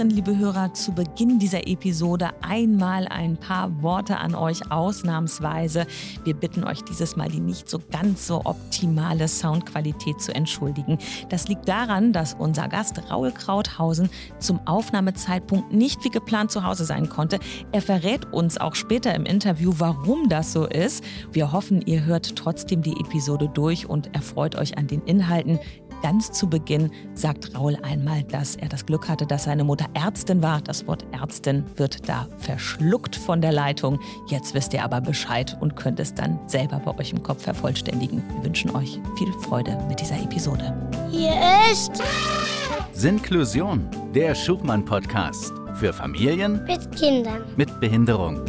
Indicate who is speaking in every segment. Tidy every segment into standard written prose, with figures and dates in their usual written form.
Speaker 1: Hörerinnen, liebe Hörer, zu Beginn dieser Episode einmal ein paar Worte an euch ausnahmsweise. Wir bitten euch dieses Mal die nicht so ganz so optimale Soundqualität zu entschuldigen. Das liegt daran, dass unser Gast Raul Krauthausen zum Aufnahmezeitpunkt nicht wie geplant zu Hause sein konnte. Er verrät uns auch später im Interview, warum das so ist. Wir hoffen, ihr hört trotzdem die Episode durch und erfreut euch an den Inhalten. Ganz zu Beginn sagt Raul einmal, dass er das Glück hatte, dass seine Mutter Ärztin war. Das Wort Ärztin wird da verschluckt von der Leitung. Jetzt wisst ihr aber Bescheid und könnt es dann selber bei euch im Kopf vervollständigen. Wir wünschen euch viel Freude mit dieser Episode.
Speaker 2: Hier ist
Speaker 3: Sinklusion, der Schuchmann-Podcast für Familien
Speaker 2: mit Kindern.
Speaker 3: mit Behinderung.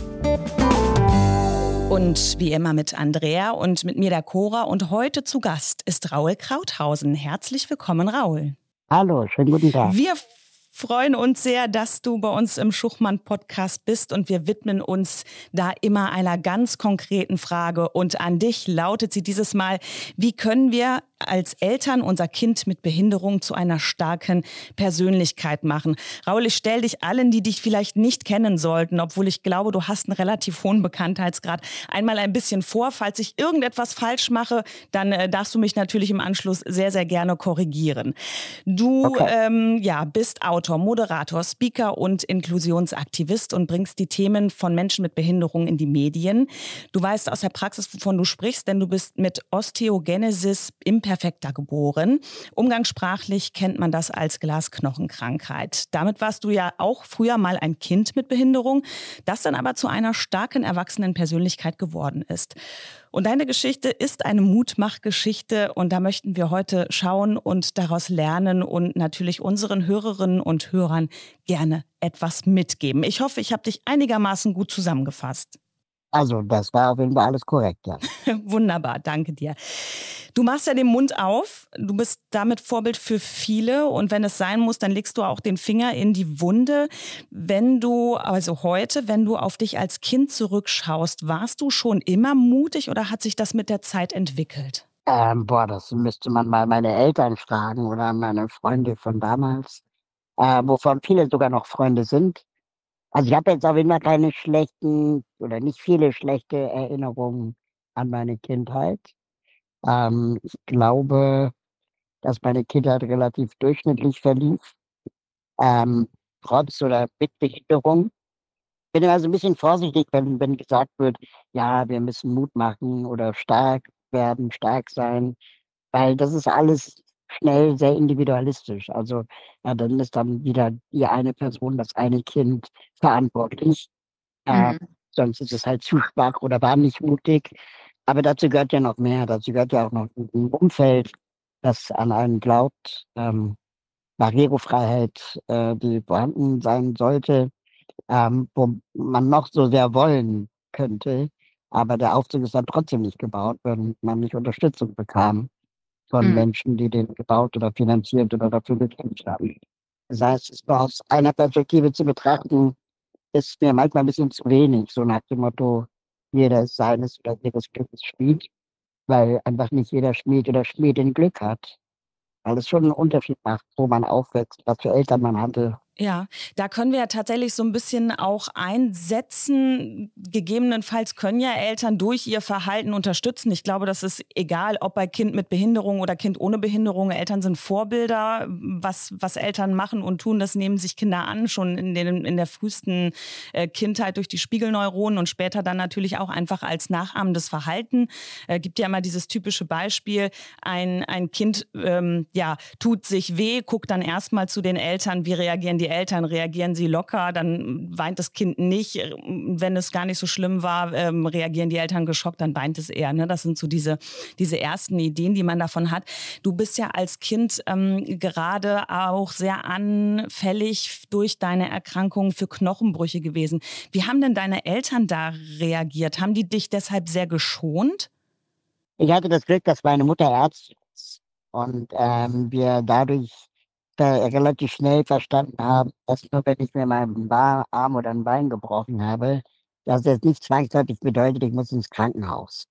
Speaker 1: Und wie immer mit Andrea und mit mir der Cora. Und heute zu Gast ist Raul Krauthausen. Herzlich willkommen, Raul.
Speaker 4: Hallo, schönen guten Tag.
Speaker 1: Wir freuen uns sehr, dass du bei uns im Schuchmann-Podcast bist und wir widmen uns da immer einer ganz konkreten Frage. Und an dich lautet sie dieses Mal: Wie können wir als Eltern unser Kind mit Behinderung zu einer starken Persönlichkeit machen? Raul, ich stelle dich allen, die dich vielleicht nicht kennen sollten, obwohl ich glaube, du hast einen relativ hohen Bekanntheitsgrad, einmal ein bisschen vor. Falls ich irgendetwas falsch mache, dann darfst du mich natürlich im Anschluss sehr, sehr gerne korrigieren. Du bist Autor, Moderator, Speaker und Inklusionsaktivist und bringst die Themen von Menschen mit Behinderung in die Medien. Du weißt aus der Praxis, wovon du sprichst, denn du bist mit Osteogenesis imperfekta geboren. Umgangssprachlich kennt man das als Glasknochenkrankheit. Damit warst du ja auch früher mal ein Kind mit Behinderung, das dann aber zu einer starken erwachsenen Persönlichkeit geworden ist. Und deine Geschichte ist eine Mutmachgeschichte und da möchten wir heute schauen und daraus lernen und natürlich unseren Hörerinnen und Hörern gerne etwas mitgeben. Ich hoffe, ich habe dich einigermaßen gut zusammengefasst.
Speaker 4: Also, das war auf jeden Fall alles korrekt, ja.
Speaker 1: Wunderbar, danke dir. Du machst ja den Mund auf, du bist damit Vorbild für viele und wenn es sein muss, dann legst du auch den Finger in die Wunde. Wenn du auf dich als Kind zurückschaust, warst du schon immer mutig oder hat sich das mit der Zeit entwickelt?
Speaker 4: Das müsste man mal meine Eltern fragen oder meine Freunde von damals, wovon viele sogar noch Freunde sind. Also ich habe jetzt auf jeden Fall keine schlechten oder nicht viele schlechte Erinnerungen an meine Kindheit. Ich glaube, dass meine Kindheit relativ durchschnittlich verlief, trotz oder mit Behinderung. Bin immer so ein bisschen vorsichtig, wenn gesagt wird, ja, wir müssen Mut machen oder stark werden, stark sein, weil das ist alles schnell sehr individualistisch. Also, ja, dann ist dann wieder die eine Person, das eine Kind verantwortlich. Äh, Sonst ist es halt zu schwach oder war nicht mutig. Aber dazu gehört ja noch mehr. Dazu gehört ja auch noch ein Umfeld, das an einen glaubt, Barrierefreiheit, die vorhanden sein sollte, wo man noch so sehr wollen könnte, aber der Aufzug ist dann trotzdem nicht gebaut, wenn man nicht Unterstützung bekam von Menschen, die den gebaut oder finanziert oder dafür gekämpft haben. Das heißt, es war aus einer Perspektive zu betrachten, ist mir manchmal ein bisschen zu wenig, so nach dem Motto, jeder ist seines oder ihres Glückes Schmied, weil einfach nicht jeder Schmied oder Schmiedin Glück hat. Weil es schon einen Unterschied macht, wo man aufwächst, was für Eltern man hatte.
Speaker 1: Ja, da können wir ja tatsächlich so ein bisschen auch einsetzen. Gegebenenfalls können ja Eltern durch ihr Verhalten unterstützen. Ich glaube, das ist egal, ob bei Kind mit Behinderung oder Kind ohne Behinderung. Eltern sind Vorbilder. Was Eltern machen und tun, das nehmen sich Kinder an, schon in der frühesten Kindheit durch die Spiegelneuronen und später dann natürlich auch einfach als nachahmendes Verhalten. Gibt ja immer dieses typische Beispiel, ein Kind tut sich weh, guckt dann erstmal zu den Eltern, wie reagieren die Eltern, reagieren sie locker, dann weint das Kind nicht. Wenn es gar nicht so schlimm war, reagieren die Eltern geschockt, dann weint es eher. Ne? Das sind so diese ersten Ideen, die man davon hat. Du bist ja als Kind gerade auch sehr anfällig durch deine Erkrankung für Knochenbrüche gewesen. Wie haben denn deine Eltern da reagiert? Haben die dich deshalb sehr geschont?
Speaker 4: Ich hatte das Glück, dass meine Mutter Ärztin ist und wir dadurch relativ schnell verstanden haben, dass nur wenn ich mir meinen Arm oder ein Bein gebrochen habe, dass das nicht zwangsläufig bedeutet, ich muss ins Krankenhaus.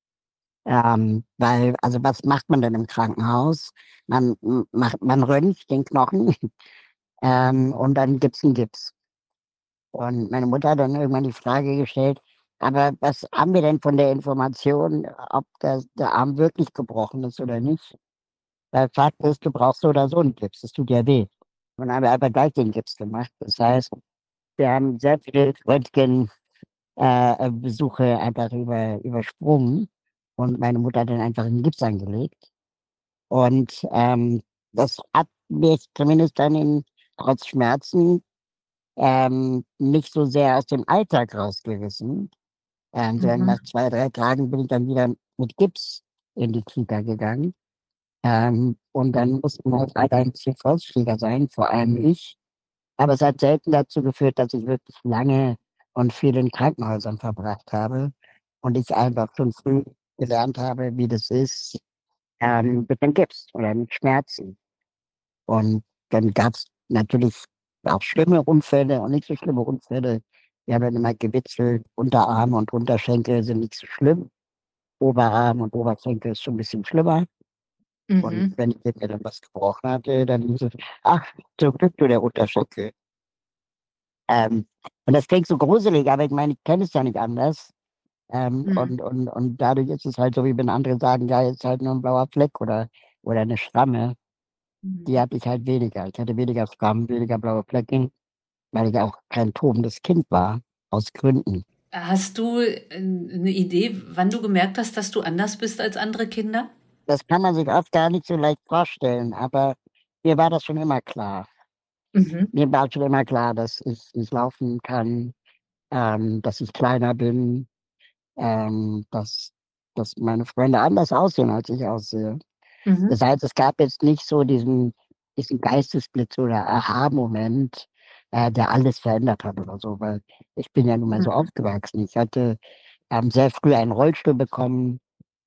Speaker 4: Weil, also was macht man denn im Krankenhaus? Man röntgt den Knochen Und dann gibt's einen Gips. Und meine Mutter hat dann irgendwann die Frage gestellt, aber was haben wir denn von der Information, ob der Arm wirklich gebrochen ist oder nicht? Weil Fakt ist, du brauchst so oder so einen Gips, das tut ja weh. Und dann haben wir einfach gleich den Gips gemacht. Das heißt, wir haben sehr viele Röntgen Besuche einfach übersprungen und meine Mutter hat dann einfach einen Gips angelegt. Und das hat mich zumindest dann trotz Schmerzen nicht so sehr aus dem Alltag rausgerissen. Sondern
Speaker 5: Mhm.
Speaker 4: nach 2, 3 Tagen bin ich dann wieder mit Gips in die Kita gegangen. Und dann mussten halt alle ein bisschen vorsichtiger sein, vor allem ich. Aber es hat selten dazu geführt, dass ich wirklich lange und viel in Krankenhäusern verbracht habe und ich einfach schon früh gelernt habe, wie das ist, mit dem Gips oder mit Schmerzen. Und dann gab es natürlich auch schlimme Unfälle und nicht so schlimme Unfälle. Wir haben dann immer gewitzelt, Unterarm und Unterschenkel sind nicht so schlimm. Oberarm und Oberschenkel ist schon ein bisschen schlimmer. Und
Speaker 5: Mhm.
Speaker 4: wenn ich mir dann was gebrochen hatte, dann hieß es, ach, zum Glück nur der Unterschenkel. Ähm, und das klingt so gruselig, aber ich meine, ich kenne es ja nicht anders.
Speaker 5: Mhm.
Speaker 4: Und dadurch ist es halt so, wie wenn andere sagen, ja, jetzt halt nur ein blauer Fleck oder eine Schramme. Die
Speaker 5: Mhm.
Speaker 4: hatte ich halt weniger. Ich hatte weniger Schrammen, weniger blaue Flecken, weil ich auch kein tobendes Kind war, aus Gründen.
Speaker 5: Hast du eine Idee, wann du gemerkt hast, dass du anders bist als andere Kinder?
Speaker 4: Das kann man sich oft gar nicht so leicht vorstellen, aber mir war das schon immer klar.
Speaker 5: Mhm.
Speaker 4: Mir war schon immer klar, dass ich nicht laufen kann, dass ich kleiner bin, dass meine Freunde anders aussehen, als ich aussehe. Das
Speaker 5: Mhm.
Speaker 4: heißt, es gab jetzt nicht so diesen Geistesblitz oder Aha-Moment, der alles verändert hat oder so, weil ich bin ja nun mal so
Speaker 5: Mhm.
Speaker 4: aufgewachsen. Ich hatte sehr früh einen Rollstuhl bekommen,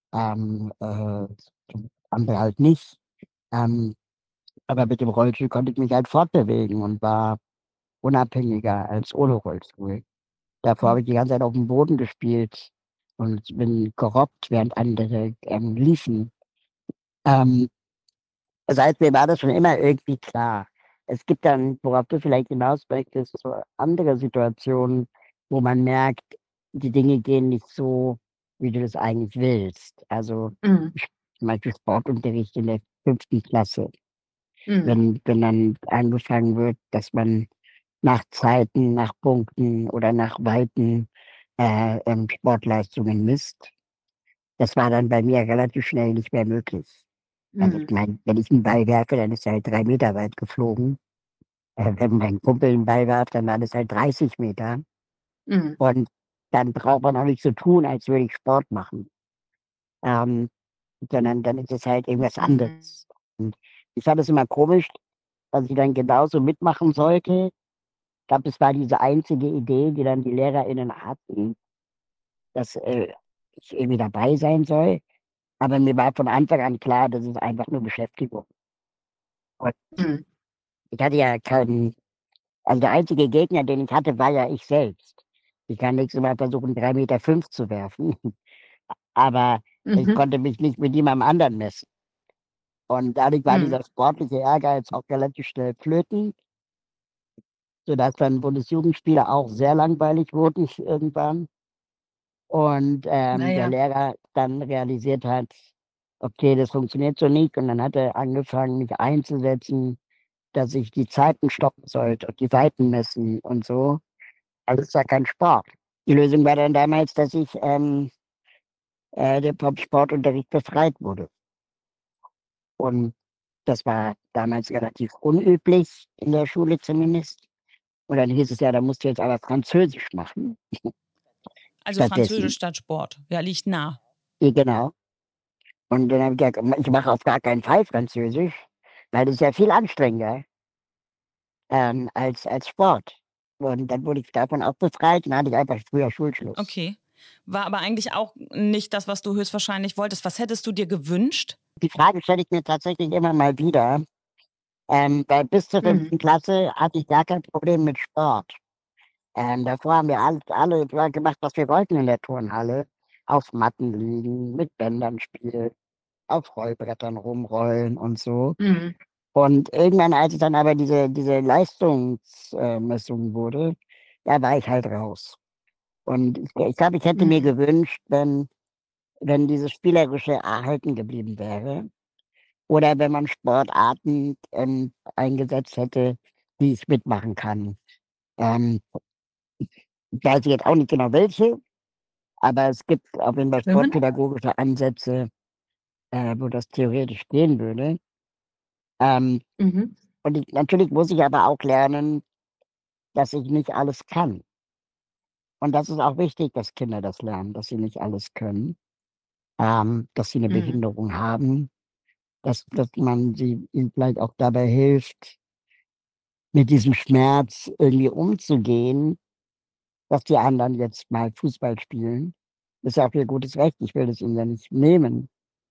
Speaker 4: andere halt nicht. Ähm, aber mit dem Rollstuhl konnte ich mich halt fortbewegen und war unabhängiger als ohne Rollstuhl. Davor habe ich die ganze Zeit auf dem Boden gespielt und bin gerobbt, während andere liefen. Ähm, Das heißt, mir war das schon immer irgendwie klar. Es gibt dann, worauf du vielleicht hinaus möchtest, so andere Situationen, wo man merkt, die Dinge gehen nicht so, wie du das eigentlich willst. Also
Speaker 5: Mhm.
Speaker 4: zum Beispiel Sportunterricht in der 5. Klasse.
Speaker 5: Mhm.
Speaker 4: Wenn dann angefangen wird, dass man nach Zeiten, nach Punkten oder nach Weiten Sportleistungen misst. Das war dann bei mir relativ schnell nicht mehr möglich. Also ich
Speaker 5: Mhm.
Speaker 4: meine, wenn ich einen Ball werfe, dann ist er halt 3 Meter weit geflogen. Wenn mein Kumpel einen Ball warf, dann waren es halt 30 Meter.
Speaker 5: Mhm.
Speaker 4: Und dann braucht man auch nicht so tun, als würde ich Sport machen. Ähm, Sondern dann ist es halt irgendwas
Speaker 5: Mhm.
Speaker 4: anderes. Und ich fand es immer komisch, dass ich dann genauso mitmachen sollte. Ich glaube, das war diese einzige Idee, die dann die LehrerInnen hatten, dass ich irgendwie dabei sein soll. Aber mir war von Anfang an klar, das ist einfach nur Beschäftigung. Und
Speaker 5: Mhm.
Speaker 4: ich hatte ja keinen, also der einzige Gegner, den ich hatte, war ja ich selbst. Ich kann nächstes Mal versuchen, 3,5 Meter zu werfen, aber ich
Speaker 5: Mhm.
Speaker 4: konnte mich nicht mit jemandem anderen messen. Und dadurch war
Speaker 5: Mhm.
Speaker 4: dieser sportliche Ehrgeiz auch relativ schnell flöten, sodass dann Bundesjugendspiele auch sehr langweilig wurden irgendwann. Und der
Speaker 5: Naja.
Speaker 4: Lehrer dann realisiert hat, okay, das funktioniert so nicht. Und dann hat er angefangen, mich einzusetzen, dass ich die Zeiten stoppen sollte und die Weiten messen und so. Also es ist ja kein Sport. Die Lösung war dann damals, dass ich vom Sportunterricht befreit wurde. Und das war damals relativ unüblich, in der Schule zumindest. Und dann hieß es ja, da musst du jetzt aber Französisch machen,
Speaker 1: Also
Speaker 4: stattdessen.
Speaker 1: Französisch statt Sport. Ja, liegt nah.
Speaker 4: Ja, genau. Und dann habe ich gesagt, ich mache auf gar keinen Fall Französisch, weil das ist ja viel anstrengender als Sport. Und dann wurde ich davon auch befreit und dann hatte ich einfach früher Schulschluss.
Speaker 1: Okay. War aber eigentlich auch nicht das, was du höchstwahrscheinlich wolltest. Was hättest du dir gewünscht?
Speaker 4: Die Frage stelle ich mir tatsächlich immer mal wieder, weil bis zur
Speaker 5: Mhm.
Speaker 4: 5. Klasse hatte ich gar kein Problem mit Sport. Davor haben wir alle gemacht, was wir wollten in der Turnhalle. Auf Matten liegen, mit Bändern spielen, auf Rollbrettern rumrollen und so.
Speaker 5: Mhm.
Speaker 4: Und irgendwann, als es dann aber diese Leistungsmessung wurde, da war ich halt raus. Und ich glaube, ich hätte mir
Speaker 5: Mhm.
Speaker 4: gewünscht, wenn dieses Spielerische erhalten geblieben wäre oder wenn man Sportarten eingesetzt hätte, die ich mitmachen kann. Ähm, Ich weiß jetzt auch nicht genau welche, aber es gibt auf jeden Fall
Speaker 5: Schwimmen?
Speaker 4: sportpädagogische Ansätze, wo das theoretisch gehen würde. Ähm,
Speaker 5: Mhm.
Speaker 4: Natürlich muss ich aber auch lernen, dass ich nicht alles kann. Und das ist auch wichtig, dass Kinder das lernen, dass sie nicht alles können, dass sie eine
Speaker 5: Mhm.
Speaker 4: Behinderung haben, dass man ihnen vielleicht auch dabei hilft, mit diesem Schmerz irgendwie umzugehen, dass die anderen jetzt mal Fußball spielen. Das ist ja auch ihr gutes Recht. Ich will das ihnen ja nicht nehmen.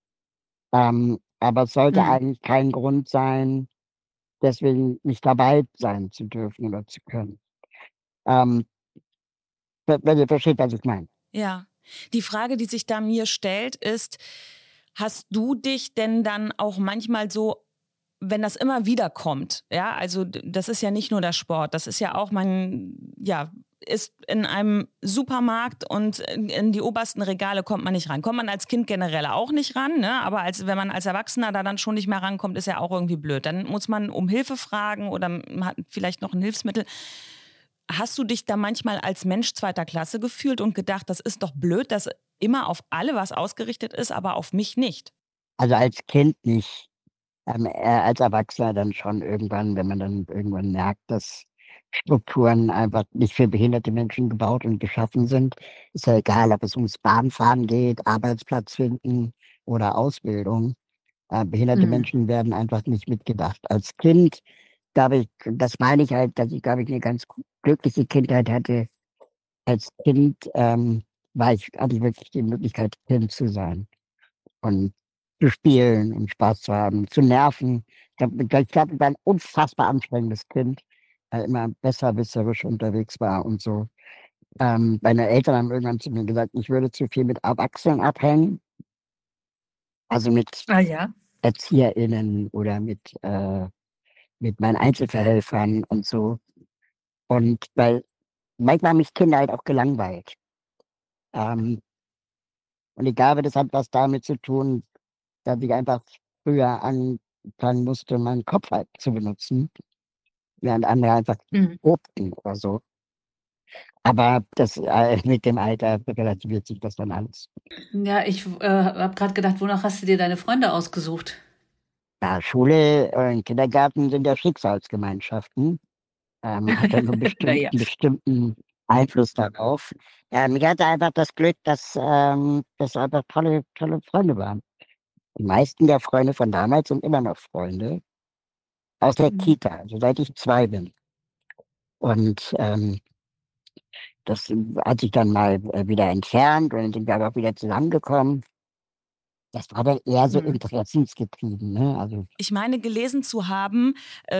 Speaker 4: Aber es sollte
Speaker 5: Mhm.
Speaker 4: eigentlich kein Grund sein, deswegen nicht dabei sein zu dürfen oder zu können. Ähm, wenn ihr versteht, was ich meine.
Speaker 1: Ja. Die Frage, die sich da mir stellt, ist, hast du dich denn dann auch manchmal so, wenn das immer wieder kommt, ja, also das ist ja nicht nur der Sport, das ist ja auch ja, ist in einem Supermarkt und in die obersten Regale kommt man nicht ran. Kommt man als Kind generell auch nicht ran, ne? Aber wenn man als Erwachsener da dann schon nicht mehr rankommt, ist ja auch irgendwie blöd. Dann muss man um Hilfe fragen oder man hat vielleicht noch ein Hilfsmittel. Hast du dich da manchmal als Mensch zweiter Klasse gefühlt und gedacht, das ist doch blöd, dass immer auf alle was ausgerichtet ist, aber auf mich nicht?
Speaker 4: Also als Kind nicht, als Erwachsener dann schon irgendwann, wenn man dann irgendwann merkt, dass Strukturen einfach nicht für behinderte Menschen gebaut und geschaffen sind. Ist ja egal, ob es ums Bahnfahren geht, Arbeitsplatz finden oder Ausbildung. Behinderte
Speaker 5: Mhm.
Speaker 4: Menschen werden einfach nicht mitgedacht. Als Kind, glaube ich, das meine ich halt, dass ich, glaube ich, eine ganz glückliche Kindheit hatte. Als Kind hatte ich wirklich die Möglichkeit, Kind zu sein und zu spielen und Spaß zu haben, zu nerven. Ich war ein unfassbar anstrengendes Kind, weil immer besserwisserisch unterwegs war und so. Meine Eltern haben irgendwann zu mir gesagt, ich würde zu viel mit Erwachsenen abhängen, also mit
Speaker 5: Ah ja.
Speaker 4: ErzieherInnen oder mit meinen Einzelverhelfern und so. Und weil manchmal haben mich Kinder halt auch gelangweilt. Ähm, und ich glaube, das hat was damit zu tun, dass ich einfach früher anfangen musste, meinen Kopf halt zu benutzen, während andere einfach
Speaker 5: Mhm.
Speaker 4: obten oder so. Aber mit dem Alter relativiert sich das dann alles.
Speaker 5: Ja, ich habe gerade gedacht, wonach hast du dir deine Freunde ausgesucht?
Speaker 4: Ja, Schule und Kindergarten sind ja Schicksalsgemeinschaften. Hat ja nur
Speaker 5: Naja.
Speaker 4: einen bestimmten Einfluss darauf. Ich hatte einfach das Glück, dass das einfach tolle Freunde waren. Die meisten der Freunde von damals sind immer noch Freunde aus der
Speaker 5: Mhm.
Speaker 4: Kita, also seit ich 2 bin. Und das hat sich dann mal wieder entfernt und dann sind wir aber auch wieder zusammengekommen. Das war dann eher so
Speaker 5: Mhm.
Speaker 4: interessensgetrieben, ne? Also
Speaker 1: Ich meine, gelesen zu haben,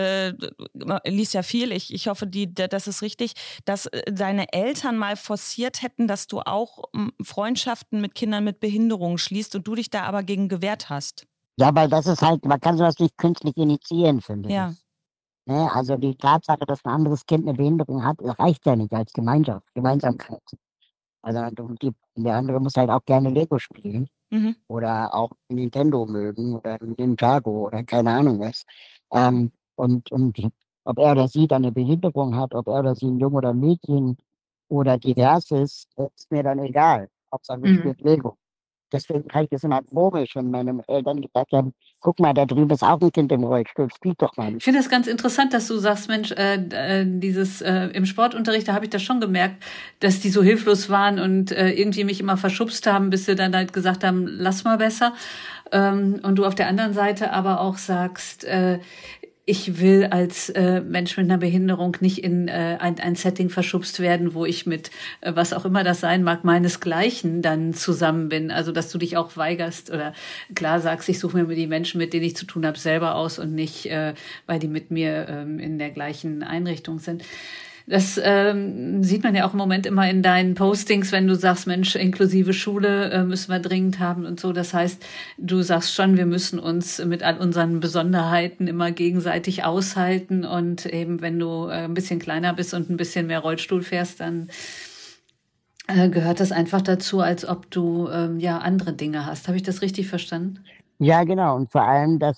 Speaker 1: liest ja viel, ich hoffe, das ist richtig, dass deine Eltern mal forciert hätten, dass du auch Freundschaften mit Kindern mit Behinderung schließt und du dich da aber gegen gewehrt hast.
Speaker 4: ja, weil das ist halt, man kann sowas nicht künstlich initiieren, finde ich.
Speaker 1: Ja.
Speaker 4: Ne? Also die Tatsache, dass ein anderes Kind eine Behinderung hat, reicht ja nicht als Gemeinsamkeit. Also der andere muss halt auch gerne Lego spielen
Speaker 1: Mhm.
Speaker 4: oder auch Nintendo mögen oder Ninjago oder keine Ahnung was. Und ob er oder sie dann eine Behinderung hat, ob er oder sie ein Junge oder ein Mädchen oder divers ist mir dann egal. Hauptsache wir
Speaker 5: Mhm.
Speaker 4: spielen Lego. Deswegen kann ich das immer komisch, wenn meine Eltern gesagt haben, guck mal, da drüben ist auch ein Kind im Rollstuhl, spiel doch mal.
Speaker 5: Ich finde das ganz interessant, dass du sagst, Mensch, im Sportunterricht, da habe ich das schon gemerkt, dass die so hilflos waren und irgendwie mich immer verschubst haben, bis sie dann halt gesagt haben, lass mal besser. Und du auf der anderen Seite aber auch sagst, ich will als Mensch mit einer Behinderung nicht in ein Setting verschubst werden, wo ich mit was auch immer das sein mag, meinesgleichen dann zusammen bin. Also dass du dich auch weigerst oder klar sagst, ich suche mir die Menschen, mit denen ich zu tun habe, selber aus und nicht, weil die mit mir in der gleichen Einrichtung sind. Das sieht man ja auch im Moment immer in deinen Postings, wenn du sagst, Mensch, inklusive Schule müssen wir dringend haben und so. Das heißt, du sagst schon, wir müssen uns mit all unseren Besonderheiten immer gegenseitig aushalten. Und eben, wenn du ein bisschen kleiner bist und ein bisschen mehr Rollstuhl fährst, dann gehört das einfach dazu, als ob du ja andere Dinge hast. Habe ich das richtig verstanden?
Speaker 4: Ja, genau. Und vor allem, dass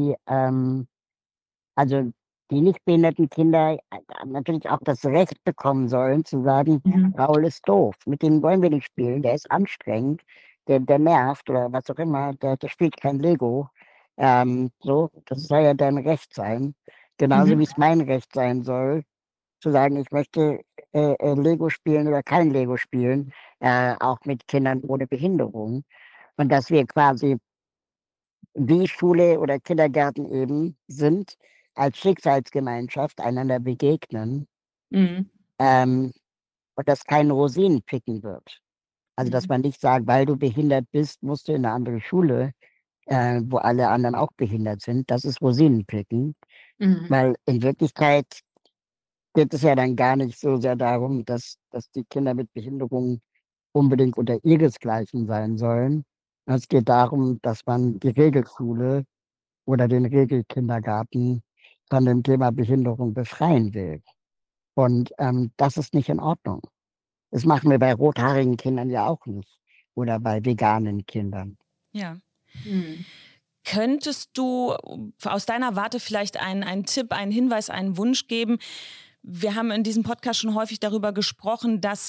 Speaker 4: also die nicht behinderten Kinder natürlich auch das Recht bekommen sollen, zu sagen,
Speaker 5: Mhm.
Speaker 4: Raul ist doof, mit dem wollen wir nicht spielen, der ist anstrengend, der nervt oder was auch immer, der spielt kein Lego. So, das soll ja dein Recht sein. Genauso wie
Speaker 5: Mhm.
Speaker 4: es mein Recht sein soll, zu sagen, ich möchte Lego spielen oder kein Lego spielen, auch mit Kindern ohne Behinderung. Und dass wir quasi wie Schule oder Kindergarten eben sind, als Schicksalsgemeinschaft einander begegnen,
Speaker 5: Mhm.
Speaker 4: ähm, und dass kein Rosinenpicken wird. Also dass
Speaker 5: Mhm.
Speaker 4: man nicht sagt, weil du behindert bist, musst du in eine andere Schule, wo alle anderen auch behindert sind. Das ist Rosinenpicken,
Speaker 5: Mhm.
Speaker 4: weil in Wirklichkeit geht es ja dann gar nicht so sehr darum, dass die Kinder mit Behinderung unbedingt unter ihresgleichen sein sollen. Es geht darum, dass man die Regelschule oder den Regelkindergarten von dem Thema Behinderung befreien will. Und das ist nicht in Ordnung. Das machen wir bei rothaarigen Kindern ja auch nicht oder bei veganen Kindern.
Speaker 1: Ja.
Speaker 5: Mhm.
Speaker 1: Könntest du aus deiner Warte vielleicht einen Tipp, einen Hinweis, einen Wunsch geben? Wir haben in diesem Podcast schon häufig darüber gesprochen, dass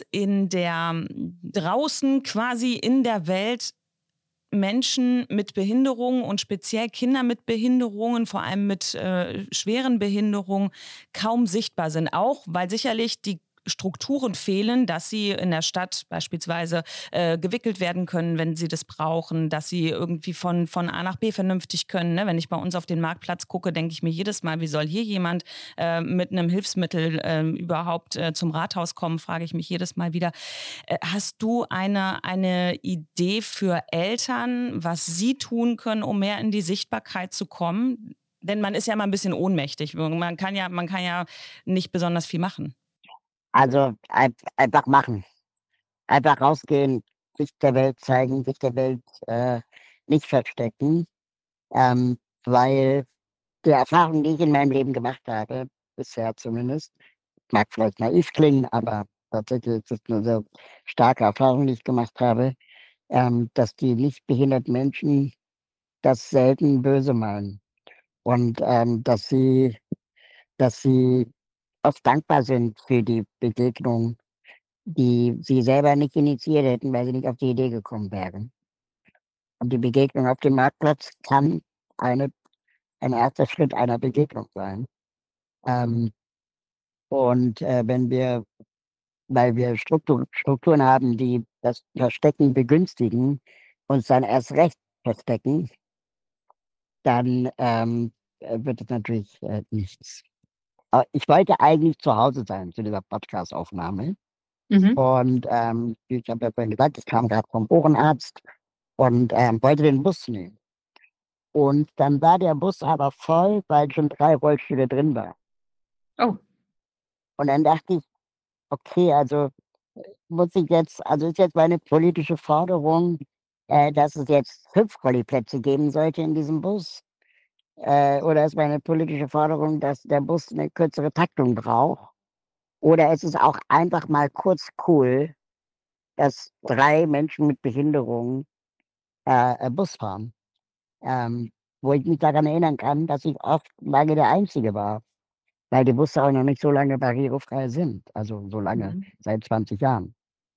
Speaker 1: draußen quasi in der Welt Menschen mit Behinderungen und speziell Kinder mit Behinderungen, vor allem mit schweren Behinderungen, kaum sichtbar sind. Auch weil sicherlich die Strukturen fehlen, dass sie in der Stadt beispielsweise gewickelt werden können, wenn sie das brauchen, dass sie irgendwie von A nach B vernünftig können. Ne? Wenn ich bei uns auf den Marktplatz gucke, denke ich mir jedes Mal, wie soll hier jemand mit einem Hilfsmittel überhaupt zum Rathaus kommen, frage ich mich jedes Mal wieder. Hast du eine Idee für Eltern, was sie tun können, um mehr in die Sichtbarkeit zu kommen? Denn man ist ja immer ein bisschen ohnmächtig. Man kann ja nicht besonders viel machen.
Speaker 4: Also einfach machen. Einfach rausgehen, sich der Welt zeigen, sich der Welt nicht verstecken. Weil die Erfahrung, die ich in meinem Leben gemacht habe, bisher zumindest, mag vielleicht naiv klingen, aber tatsächlich ist es eine sehr starke Erfahrung, die ich gemacht habe, dass die nicht behinderten Menschen das selten böse meinen. Und dass sie oft dankbar sind für die Begegnung, die sie selber nicht initiiert hätten, weil sie nicht auf die Idee gekommen wären. Und die Begegnung auf dem Marktplatz kann eine, ein erster Schritt einer Begegnung sein. Ähm, und wenn wir, weil wir Strukturen haben, die das Verstecken begünstigen, uns dann erst recht verstecken, dann wird es natürlich nichts. Aber ich wollte eigentlich zu Hause sein zu dieser Podcast-Aufnahme.
Speaker 5: Mhm.
Speaker 4: Und ich habe ja vorhin gesagt, ich kam gerade vom Ohrenarzt und wollte den Bus nehmen. Und dann war der Bus aber voll, weil schon 3 Rollstühle drin waren.
Speaker 5: Oh.
Speaker 4: Und dann dachte ich, okay, also muss ich jetzt, also ist jetzt meine politische Forderung, dass es jetzt 5 Rolliplätze geben sollte in diesem Bus? Oder ist meine politische Forderung, dass der Bus eine kürzere Taktung braucht? Oder ist es auch einfach mal kurz cool, dass 3 Menschen mit Behinderung Bus fahren? Wo ich mich daran erinnern kann, dass ich oft lange der Einzige war, weil die Busse auch noch nicht so lange barrierefrei sind. Also so lange,
Speaker 5: Mhm.
Speaker 4: seit 20 Jahren.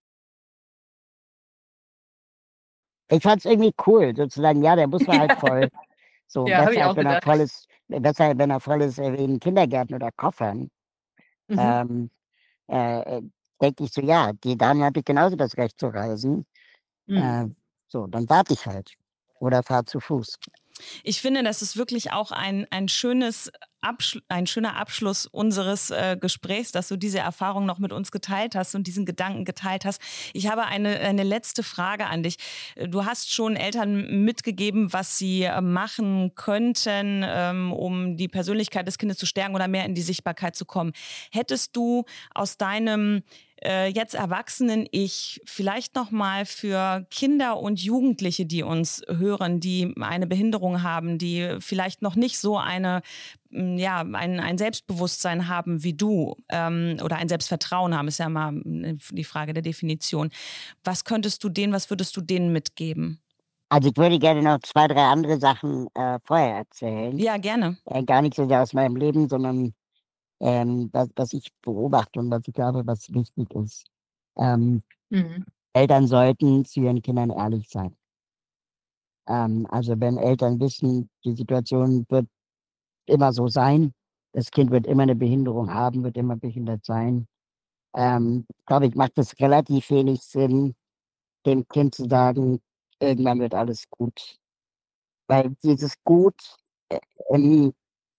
Speaker 4: Ich fand es irgendwie cool, sozusagen, ja, der Bus war halt voll. So
Speaker 5: Ja, habe
Speaker 4: besser
Speaker 5: ich
Speaker 4: als
Speaker 5: auch
Speaker 4: wenn er
Speaker 5: gedacht.
Speaker 4: voll ist, besser, wenn er voll ist in Kindergärten oder Koffern.
Speaker 5: Mhm.
Speaker 4: Ähm, äh, denke ich so, ja, die Damen habe ich genauso das Recht zu reisen.
Speaker 5: Mhm.
Speaker 4: Äh, so, dann warte ich halt. Oder fahr zu Fuß.
Speaker 1: Ich finde, das ist wirklich auch ein schönes ein schöner Abschluss unseres Gesprächs, dass du diese Erfahrung noch mit uns geteilt hast und diesen Gedanken geteilt hast. Ich habe eine letzte Frage an dich. Du hast schon Eltern mitgegeben, was sie machen könnten, um die Persönlichkeit des Kindes zu stärken oder mehr in die Sichtbarkeit zu kommen. Hättest du aus deinem jetzt erwachsenen Ich vielleicht noch mal für Kinder und Jugendliche, die uns hören, die eine Behinderung haben, die vielleicht noch nicht so ein Selbstbewusstsein haben wie du oder ein Selbstvertrauen haben, ist ja mal die Frage der Definition. Was würdest du denen mitgeben?
Speaker 4: Also ich würde gerne noch 2, 3 andere Sachen vorher erzählen.
Speaker 1: Ja, gerne.
Speaker 4: Gar nicht so sehr aus meinem Leben, sondern was ich beobachte und was ich glaube, was wichtig ist. Ähm,
Speaker 5: Mhm.
Speaker 4: Eltern sollten zu ihren Kindern ehrlich sein. Also wenn Eltern wissen, die Situation wird immer so sein, das Kind wird immer eine Behinderung haben, wird immer behindert sein, glaube ich, macht es relativ wenig Sinn, dem Kind zu sagen, irgendwann wird alles gut. Weil dieses Gut ähm,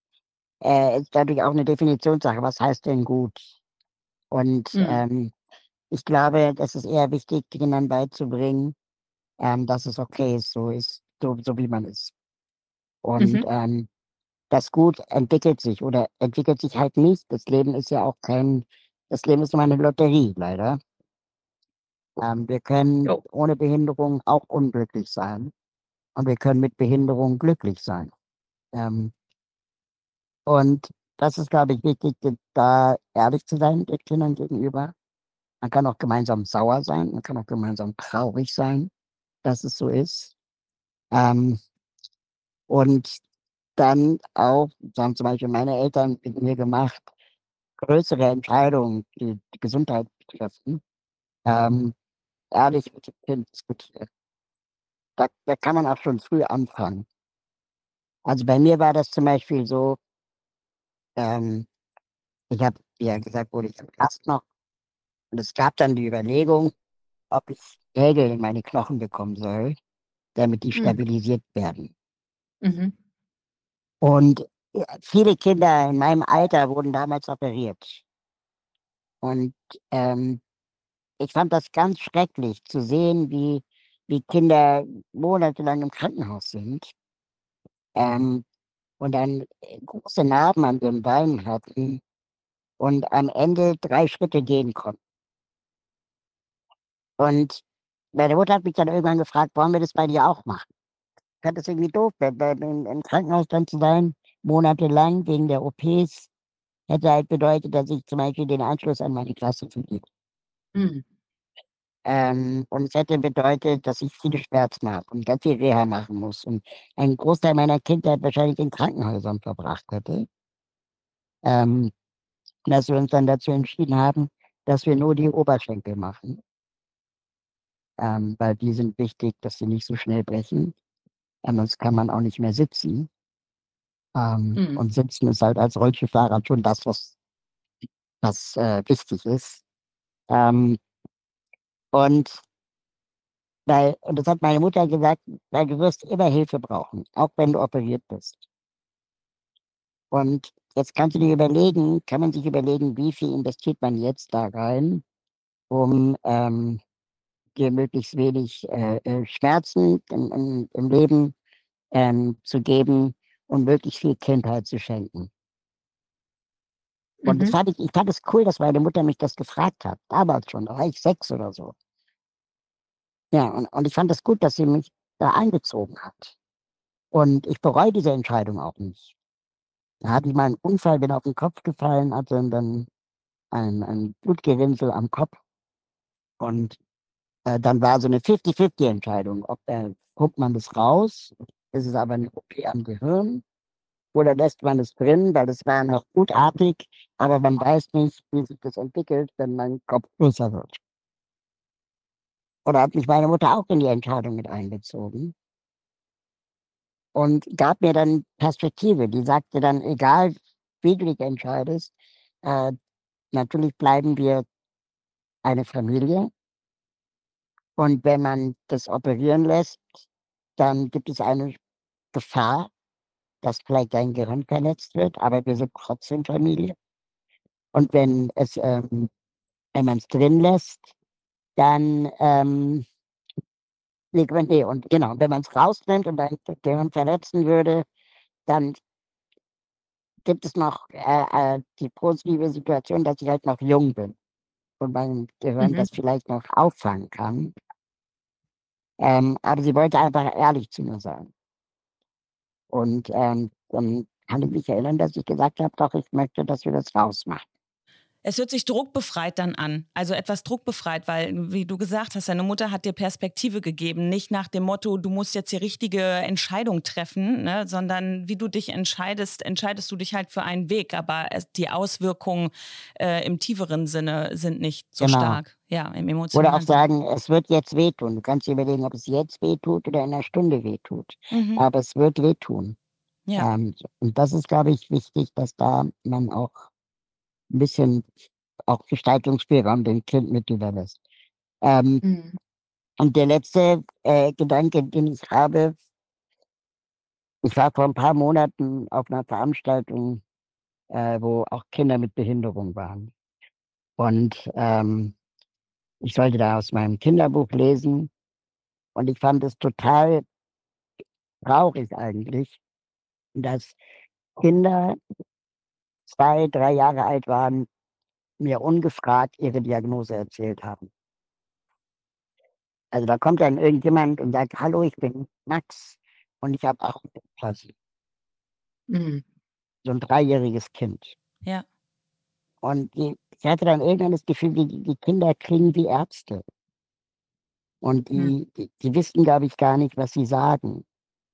Speaker 4: ist dadurch auch eine Definitionssache. Was heißt denn gut? Und
Speaker 5: Mhm.
Speaker 4: ich glaube, das ist eher wichtig, Kindern beizubringen, dass es okay ist, so wie man ist. Und
Speaker 5: Mhm.
Speaker 4: das Gut entwickelt sich oder entwickelt sich halt nicht. Das Leben ist immer eine Lotterie, leider. Wir können
Speaker 5: Jo.
Speaker 4: ohne Behinderung auch unglücklich sein und wir können mit Behinderung glücklich sein. Ähm, und das ist, glaube ich, wichtig, da ehrlich zu sein den Kindern gegenüber. Man kann auch gemeinsam sauer sein, man kann auch gemeinsam traurig sein, dass es so ist. Ähm, und dann auch, das haben zum Beispiel meine Eltern mit mir gemacht, größere Entscheidungen, die die Gesundheit betreffen, ähm, ehrlich mit dem Kind diskutieren. Da kann man auch schon früh anfangen. Also bei mir war das zum Beispiel so, ähm, ich habe, wie ja gesagt wurde, ich habe Gast noch und es gab dann die Überlegung, ob ich Nägel in meine Knochen bekommen soll, damit die
Speaker 5: Mhm.
Speaker 4: stabilisiert werden.
Speaker 5: Mhm.
Speaker 4: Und viele Kinder in meinem Alter wurden damals operiert. Und ähm, ich fand das ganz schrecklich zu sehen, wie Kinder monatelang im Krankenhaus sind, ähm, und dann große Narben an den Beinen hatten und am Ende 3 Schritte gehen konnten. Und meine Mutter hat mich dann irgendwann gefragt: „Wollen wir das bei dir auch machen?“ Ich fand das irgendwie doof, im Krankenhaus dann zu sein, monatelang wegen der OPs, hätte halt bedeutet, dass ich zum Beispiel den Anschluss an meine Klasse verliere.
Speaker 5: Mhm.
Speaker 4: Und es hätte bedeutet, dass ich viele Schmerzen habe und ganz viel Reha machen muss und einen Großteil meiner Kindheit wahrscheinlich in Krankenhäusern verbracht hätte. Ähm, dass wir uns dann dazu entschieden haben, dass wir nur die Oberschenkel machen, weil die sind wichtig, dass sie nicht so schnell brechen. Sonst kann man auch nicht mehr sitzen.
Speaker 5: Mhm.
Speaker 4: Und Sitzen ist halt als Rollstuhlfahrer schon das, was wichtig ist. Ähm, und und das hat meine Mutter gesagt, weil du wirst immer Hilfe brauchen, auch wenn du operiert bist. Und jetzt kannst du dir überlegen, kann man sich überlegen, wie viel investiert man jetzt da rein, um dir möglichst wenig Schmerzen im Leben zu geben und möglichst viel Kindheit zu schenken. Und
Speaker 5: Mhm.
Speaker 4: ich fand es cool, dass meine Mutter mich das gefragt hat, damals schon, da war ich 6 oder so. Ja, und ich fand es gut, dass sie mich da einbezogen hat. Und ich bereue diese Entscheidung auch nicht. Da hatte ich mal einen Unfall, bin auf den Kopf gefallen, hatte dann ein Blutgerinnsel am Kopf und dann war so eine 50-50 Entscheidung, holt man das raus, ist es aber eine OP am Gehirn oder lässt man es drin, weil das war noch gutartig, aber man weiß nicht, wie sich das entwickelt, wenn mein Kopf größer wird. Oder hat mich meine Mutter auch in die Entscheidung mit einbezogen und gab mir dann Perspektive. Die sagte dann: „Egal, wie du dich entscheidest, äh, natürlich bleiben wir eine Familie und wenn man das operieren lässt, dann gibt es eine Gefahr, dass vielleicht dein Gehirn verletzt wird, aber wir sind trotzdem Familie. Und wenn man es drin lässt, dann und genau, wenn man es rausnimmt und dein Gehirn verletzen würde, dann gibt es noch die positive Situation, dass ich halt noch jung bin und mein Gehirn
Speaker 5: Mhm.
Speaker 4: das vielleicht noch auffangen kann. Aber sie wollte einfach ehrlich zu mir sein. Und dann kann ich mich erinnern, dass ich gesagt habe, doch, ich möchte, dass wir das rausmachen.
Speaker 1: Es hört sich druckbefreit dann an, also etwas druckbefreit, weil, wie du gesagt hast, deine Mutter hat dir Perspektive gegeben, nicht nach dem Motto, du musst jetzt die richtige Entscheidung treffen, ne, sondern wie du dich entscheidest du dich halt für einen Weg, aber die Auswirkungen im tieferen Sinne sind nicht so
Speaker 4: Genau.
Speaker 1: stark, ja, im
Speaker 4: Oder auch
Speaker 1: emotionalen Sinne.
Speaker 4: sagen, es wird jetzt wehtun. Du kannst dir überlegen, ob es jetzt wehtut oder in einer Stunde wehtut.
Speaker 1: Mhm.
Speaker 4: Aber es wird wehtun.
Speaker 1: Ja.
Speaker 4: Und das ist, glaube ich, wichtig, dass da man auch ein bisschen auch Gestaltungsspielraum dem Kind mit überlässt. Ähm,
Speaker 5: Mhm.
Speaker 4: und der letzte Gedanke, den ich habe, ich war vor ein paar Monaten auf einer Veranstaltung, wo auch Kinder mit Behinderung waren. Und ich sollte da aus meinem Kinderbuch lesen. Und ich fand es total traurig eigentlich, dass Kinder 2, 3 Jahre alt waren, mir ungefragt ihre Diagnose erzählt haben. Also da kommt dann irgendjemand und sagt: „Hallo, ich bin Max und ich habe Achondroplasie."
Speaker 5: Mhm.
Speaker 4: So 'n dreijähriges Kind.
Speaker 1: Ja.
Speaker 4: Und ich hatte dann irgendwann das Gefühl, die Kinder klingen wie Ärzte und
Speaker 5: Mhm.
Speaker 4: die wissen, glaube ich, gar nicht, was sie sagen.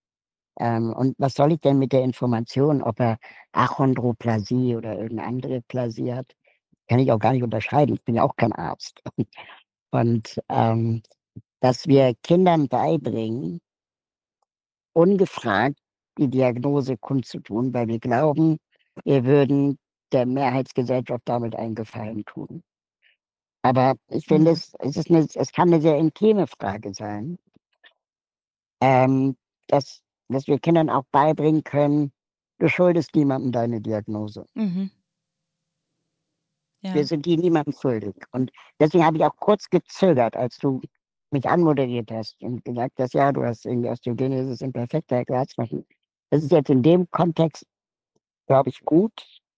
Speaker 4: Und was soll ich denn mit der Information, ob er Achondroplasie oder irgend 'ne andere Plasie hat? Kann ich auch gar nicht unterscheiden. Ich bin ja auch kein Arzt. Und dass wir Kindern beibringen, ungefragt die Diagnose kundzutun, weil wir glauben, wir würden der Mehrheitsgesellschaft damit einen Gefallen tun. Aber ich finde,
Speaker 5: Mhm.
Speaker 4: es kann eine sehr intime Frage sein, ähm, dass wir Kindern auch beibringen können: „Du schuldest niemandem deine Diagnose.
Speaker 1: Mhm.
Speaker 4: Wir
Speaker 1: Ja.
Speaker 4: sind die niemandem schuldig." Und deswegen habe ich auch kurz gezögert, als du mich anmoderiert hast und gesagt hast: „Ja, du hast irgendwie Osteogenesis imperfekta erklärt." Das ist jetzt in dem Kontext, glaube ich, gut,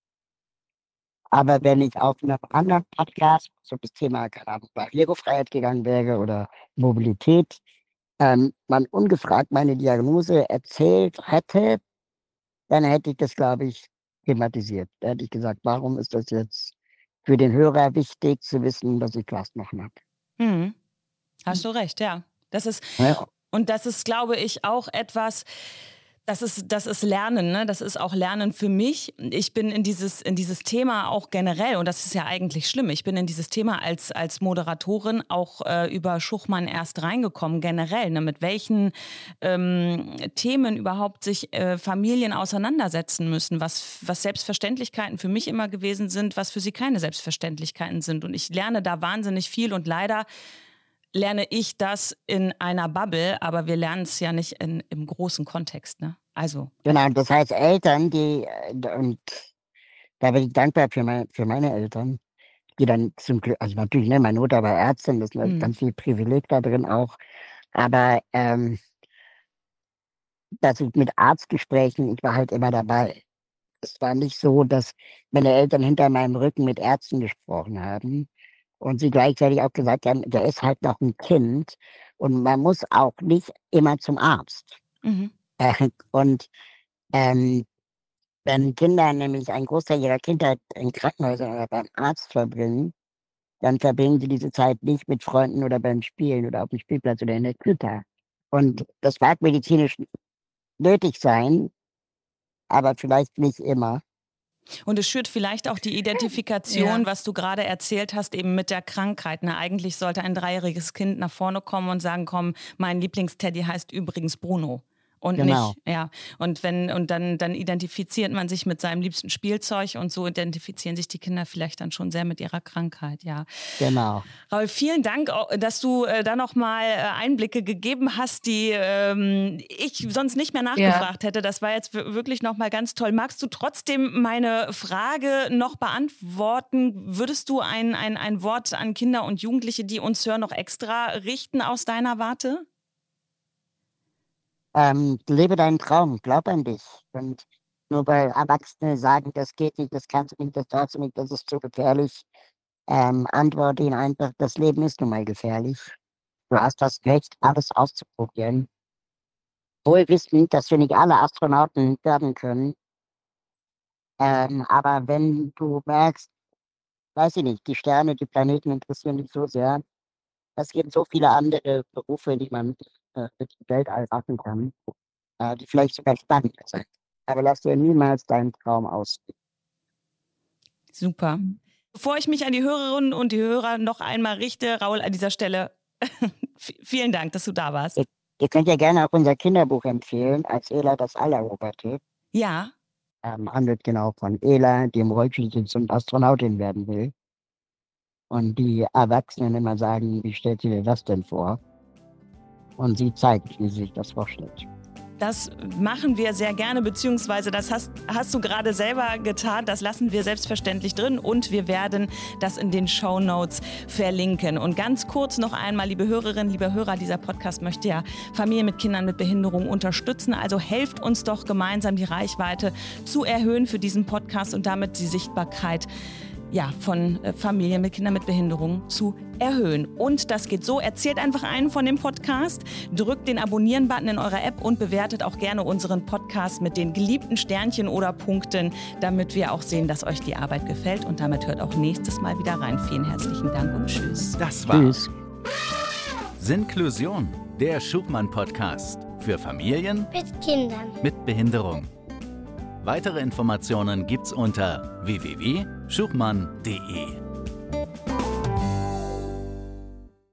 Speaker 4: aber wenn ich auf 'nem anderen Podcast so das Thema, keine Ahnung, Barrierefreiheit gegangen wäre oder Mobilität, man ungefragt meine Diagnose erzählt hätte, dann hätte ich das, glaube ich, thematisiert. Da hätte ich gesagt: „Warum ist das jetzt für den Hörer wichtig zu wissen, dass ich Klassenknochen habe?"
Speaker 1: Mhm. Hast du recht, ja. Das ist
Speaker 4: Ja,
Speaker 1: und das ist, glaube ich, auch etwas, das ist Lernen, ne? Das ist auch Lernen für mich. Ich bin in dieses Thema auch generell, und das ist ja eigentlich schlimm, ich bin in dieses Thema als Moderatorin auch über Schuchmann erst reingekommen, generell, ne? Mit welchen Themen überhaupt sich Familien auseinandersetzen müssen, was Selbstverständlichkeiten für mich immer gewesen sind, was für sie keine Selbstverständlichkeiten sind. Und ich lerne da wahnsinnig viel und leider lerne ich das in einer Bubble, aber wir lernen es ja nicht im großen Kontext, ne? Also,
Speaker 4: genau. Das heißt, Eltern, und da bin ich dankbar für meine Eltern, die dann zum Glück, also natürlich, ne, meine Mutter war Ärztin, das ist
Speaker 1: mhm,
Speaker 4: ganz viel Privileg da drin auch, aber dass ich mit Arztgesprächen, ich war halt immer dabei. Es war nicht so, dass meine Eltern hinter meinem Rücken mit Ärzten gesprochen haben und sie gleichzeitig auch gesagt haben: „Der ist halt noch ein Kind und man muss auch nicht immer zum Arzt."
Speaker 1: mhm,
Speaker 4: Und, ähm, wenn Kinder nämlich einen Großteil ihrer Kindheit in Krankenhäusern oder beim Arzt verbringen, dann verbringen sie diese Zeit nicht mit Freunden oder beim Spielen oder auf dem Spielplatz oder in der Kita. Und das mag medizinisch nötig sein, aber vielleicht nicht immer.
Speaker 1: und es schürt vielleicht auch die Identifikation,
Speaker 5: Ja.
Speaker 1: was du gerade erzählt hast, eben mit der Krankheit, ne? Eigentlich sollte ein dreijähriges Kind nach vorne kommen und sagen: „Komm, mein Lieblingsteddy heißt übrigens Bruno." Und
Speaker 4: Genau.
Speaker 1: nicht, ja. Und dann identifiziert man sich mit seinem liebsten Spielzeug und so identifizieren sich die Kinder vielleicht dann schon sehr mit ihrer Krankheit, ja.
Speaker 4: Genau.
Speaker 1: Raul, vielen Dank, dass du da nochmal Einblicke gegeben hast, die ich sonst nicht mehr nachgefragt hätte. Das war jetzt wirklich nochmal ganz toll. Magst du trotzdem meine Frage noch beantworten? Würdest du ein Wort an Kinder und Jugendliche, die uns hören, noch extra richten aus deiner Warte?
Speaker 4: Lebe deinen Traum, glaub an dich. Und nur weil Erwachsene sagen, das geht nicht, das kannst du nicht, das darfst du nicht, das ist zu gefährlich, antworte ihnen einfach, das Leben ist nun mal gefährlich. Du hast das Recht, alles auszuprobieren. Wohl wissend, dass wir nicht alle Astronauten werden können. Aber wenn du merkst, weiß ich nicht, die Sterne, die Planeten interessieren dich so sehr, es gibt so viele andere Berufe, die man mit dem Weltall machen kann, die vielleicht sogar spannender sind. Aber lass dir niemals deinen Traum ausgehen.
Speaker 1: Super. Bevor ich mich an die Hörerinnen und die Hörer noch einmal richte, Raul, an dieser Stelle vielen Dank, dass du da warst.
Speaker 4: Ihr könnt ja gerne auch unser Kinderbuch empfehlen, als Ela das All eroberte.
Speaker 1: Ja.
Speaker 4: Handelt genau von Ela, die im Rollstuhl sitzt und Astronautin werden will. Und die Erwachsenen immer sagen, wie stellt ihr dir das denn vor? Und sie zeigt, wie sie sich das vorstellt.
Speaker 1: Das machen wir sehr gerne, beziehungsweise das hast du gerade selber getan. Das lassen wir selbstverständlich drin und wir werden das in den Shownotes verlinken. Und ganz kurz noch einmal, liebe Hörerinnen, liebe Hörer, dieser Podcast möchte ja Familien mit Kindern mit Behinderung unterstützen. Also helft uns doch gemeinsam, die Reichweite zu erhöhen für diesen Podcast und damit die Sichtbarkeit von Familien mit Kindern mit Behinderung zu erhöhen. Und das geht so, erzählt einfach einen von dem Podcast, drückt den Abonnieren-Button in eurer App und bewertet auch gerne unseren Podcast mit den geliebten Sternchen oder Punkten, damit wir auch sehen, dass euch die Arbeit gefällt. Und damit hört auch nächstes Mal wieder rein. Vielen herzlichen Dank und tschüss.
Speaker 3: Das war's. Sinklusion, der Schuchmann-Podcast für Familien
Speaker 2: Mit Kindern.
Speaker 3: mit Behinderung. Weitere Informationen gibt's unter www.schuchmann.de.